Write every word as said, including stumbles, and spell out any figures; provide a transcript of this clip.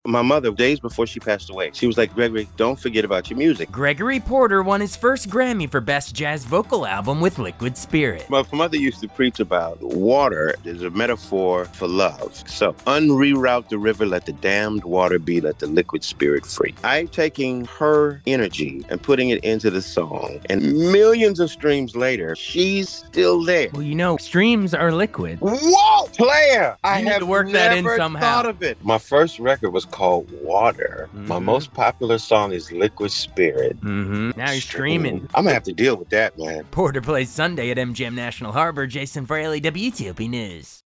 My mother, days before she passed away, she was like, Gregory, don't forget about your music. Gregory Porter won his first Grammy for Best Jazz Vocal Album with Liquid Spirit. My mother used to preach about water is a metaphor for love. So, unreroute the river, let the damned water be, let the liquid spirit free. I'm taking her energy and putting it into the song, and millions of streams later, she's still there. Well, you know, streams are liquid. Whoa, player! I need have to work that in never somehow. thought of it. My first record was called Water. Mhm. My most popular song is Liquid Spirit. Mm-hmm. Now you're streaming. I'm gonna have to deal with that, man. Porter plays Sunday at M G M National Harbor. Jason Fraley, W T O P News.